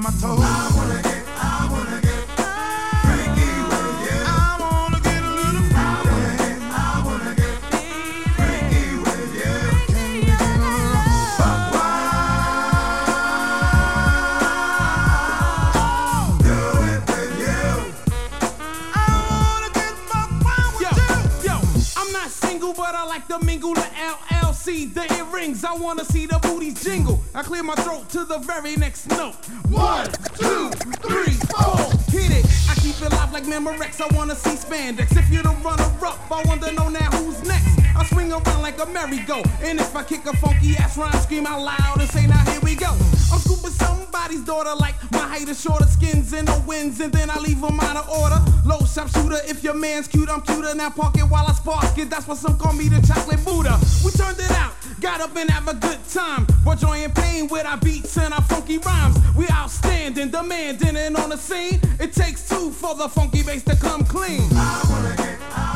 my toes. I wanna get freaky with you. I wanna get a little freaky. I wanna get freaky with you. Can we get a little buck wild? Do it with you. I wanna get buck wild with you. Yo, I'm not single, but I like to mingle the LLC, the earrings. I wanna see the booties jingle. I clear my throat to the very next note. 1, 2, 3, 4. Hit it. I keep it live like Memorex. I wanna see spandex. If you're the runner-up, I want to know now who's next. I swing around like a merry-go, and if I kick a funky ass rhyme, scream out loud and say, now here we go. I'm scooping somebody's daughter like my height is shorter, skins in the winds, and then I leave them out of order. Low shop shooter, if your man's cute, I'm cuter. Now park it while I spark it. That's why some call me the chocolate Buddha. We turned it out, got up and have a good time. Brought joy and pain with our beats and our funky rhymes. We outstanding, demanding, and on the scene, it takes two for the funky bass to come clean. I wanna get